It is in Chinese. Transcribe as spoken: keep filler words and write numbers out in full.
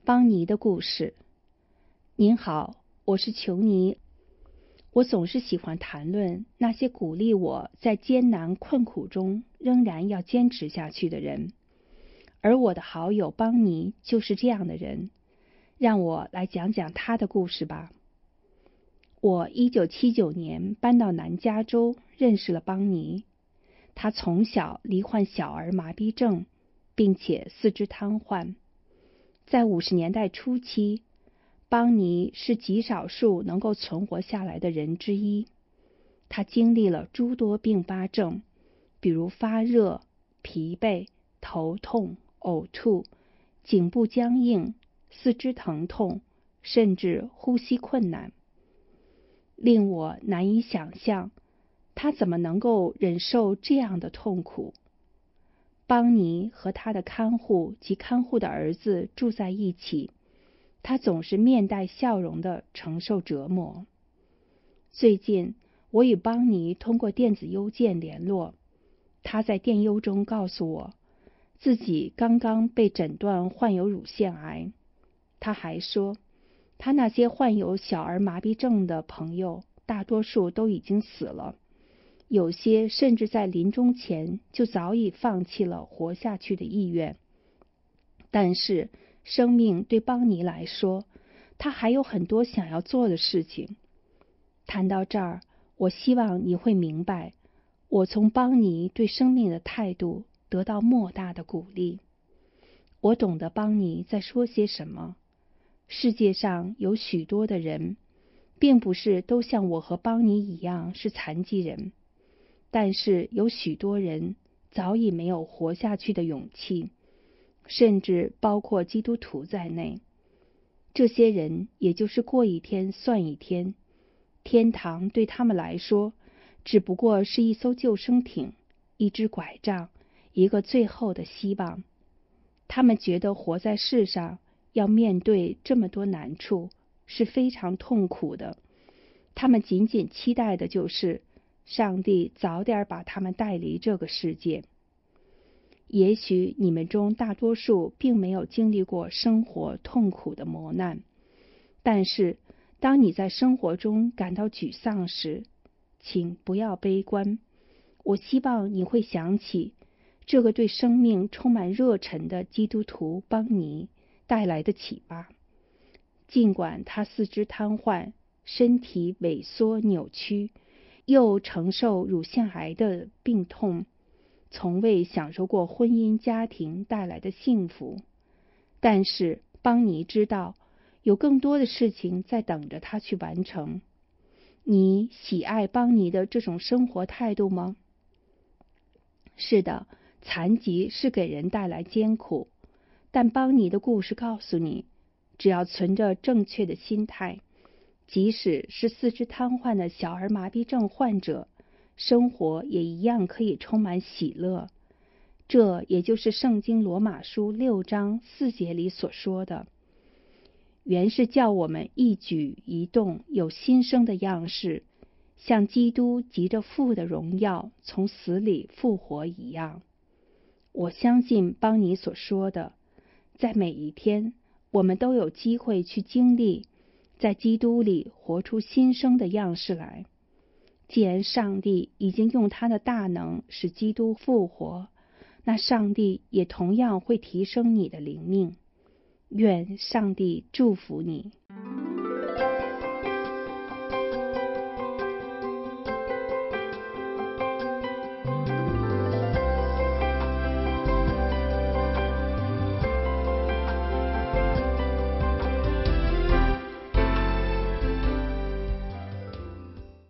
邦尼的故事。您好，我是裘尼。我总是喜欢谈论那些鼓励我在艰难困苦中仍然要坚持下去的人，而我的好友邦尼就是这样的人。让我来讲讲他的故事吧。我一九七九年搬到南加州，认识了邦尼。他从小罹患小儿麻痹症，并且四肢瘫痪。在五十年代初期，邦尼是极少数能够存活下来的人之一。他经历了诸多并发症，比如发热、疲惫、头痛、呕吐、颈部僵硬、四肢疼痛，甚至呼吸困难。令我难以想象，他怎么能够忍受这样的痛苦。邦尼和他的看护及看护的儿子住在一起，他总是面带笑容地承受折磨。最近，我与邦尼通过电子邮件联络，他在电邮中告诉我，自己刚刚被诊断患有乳腺癌。他还说，他那些患有小儿麻痹症的朋友，大多数都已经死了。有些甚至在临终前就早已放弃了活下去的意愿。但是生命对邦尼来说，他还有很多想要做的事情。谈到这儿，我希望你会明白，我从邦尼对生命的态度得到莫大的鼓励。我懂得邦尼在说些什么。世界上有许多的人，并不是都像我和邦尼一样是残疾人。但是有许多人早已没有活下去的勇气，甚至包括基督徒在内。这些人也就是过一天算一天，天堂对他们来说只不过是一艘救生艇，一只拐杖，一个最后的希望。他们觉得活在世上要面对这么多难处是非常痛苦的，他们仅仅期待的就是上帝早点把他们带离这个世界。也许你们中大多数并没有经历过生活痛苦的磨难，但是当你在生活中感到沮丧时，请不要悲观。我希望你会想起这个对生命充满热忱的基督徒邦尼带来的启发。尽管他四肢瘫痪，身体萎缩扭曲，又承受乳腺癌的病痛，从未享受过婚姻家庭带来的幸福。但是邦尼知道，有更多的事情在等着他去完成。你喜爱邦尼的这种生活态度吗？是的，残疾是给人带来艰苦，但邦尼的故事告诉你，只要存着正确的心态，即使是四肢瘫痪的小儿麻痹症患者，生活也一样可以充满喜乐。这也就是圣经罗马书六章四节里所说的，原是叫我们一举一动有新生的样式，像基督藉着父的荣耀从死里复活一样。我相信邦尼所说的，在每一天我们都有机会去经历，在基督里活出新生的样式来。既然上帝已经用他的大能使基督复活，那上帝也同样会提升你的灵命。愿上帝祝福你。